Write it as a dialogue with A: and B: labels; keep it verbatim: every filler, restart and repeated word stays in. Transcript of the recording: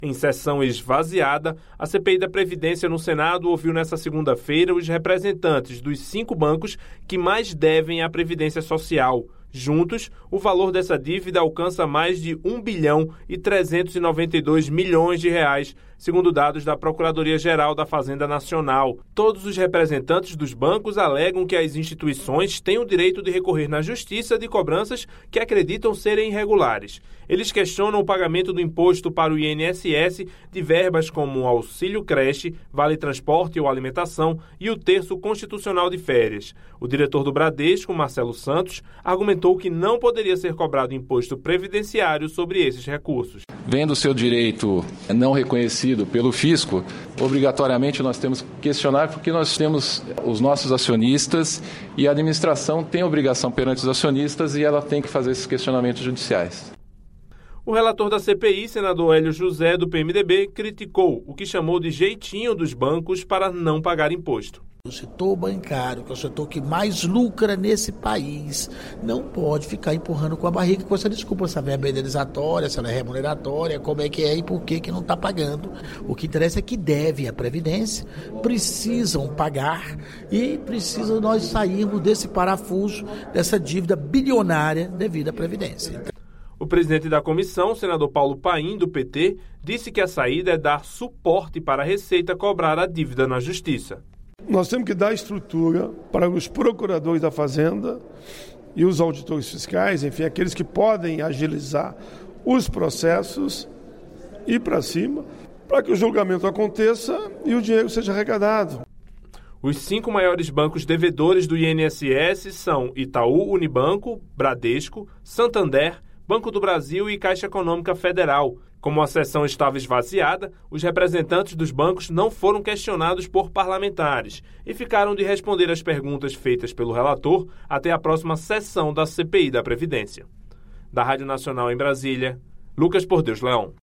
A: Em sessão esvaziada, a C P I da Previdência no Senado ouviu nesta segunda-feira os representantes dos cinco bancos que mais devem à Previdência Social. Juntos, o valor dessa dívida alcança mais de um bilhão e trezentos e noventa e dois milhões de reais, segundo dados da Procuradoria-Geral da Fazenda Nacional. Todos os representantes dos bancos alegam que as instituições têm o direito de recorrer na Justiça de cobranças que acreditam serem irregulares. Eles questionam o pagamento do imposto para o I N S S de verbas como auxílio creche, vale transporte ou alimentação e o terço constitucional de férias. O diretor do Bradesco, Marcelo Santos, argumentou que não poderia ser cobrado imposto previdenciário sobre esses recursos.
B: Vendo o seu direito não reconhecido pelo fisco, obrigatoriamente nós temos que questionar porque nós temos os nossos acionistas e a administração tem obrigação perante os acionistas e ela tem que fazer esses questionamentos judiciais.
A: O relator da C P I, senador Hélio José, do P M D B, criticou o que chamou de jeitinho dos bancos para não pagar imposto.
C: O setor bancário, que é o setor que mais lucra nesse país, não pode ficar empurrando com a barriga com essa desculpa, se ela é indenizatória, se ela é remuneratória, como é que é e por que que não está pagando. O que interessa é que deve à Previdência, precisam pagar e precisam nós sairmos desse parafuso, dessa dívida bilionária devido à Previdência.
A: O presidente da comissão, senador Paulo Paim, do P T, disse que a saída é dar suporte para a Receita cobrar a dívida na Justiça.
D: Nós temos que dar estrutura para os procuradores da Fazenda e os auditores fiscais, enfim, aqueles que podem agilizar os processos, ir para cima, para que o julgamento aconteça e o dinheiro seja arrecadado.
A: Os cinco maiores bancos devedores do I N S S são Itaú Unibanco, Bradesco, Santander, Banco do Brasil e Caixa Econômica Federal. Como a sessão estava esvaziada, os representantes dos bancos não foram questionados por parlamentares e ficaram de responder às perguntas feitas pelo relator até a próxima sessão da C P I da Previdência. Da Rádio Nacional em Brasília, Lucas Por Deus Leão.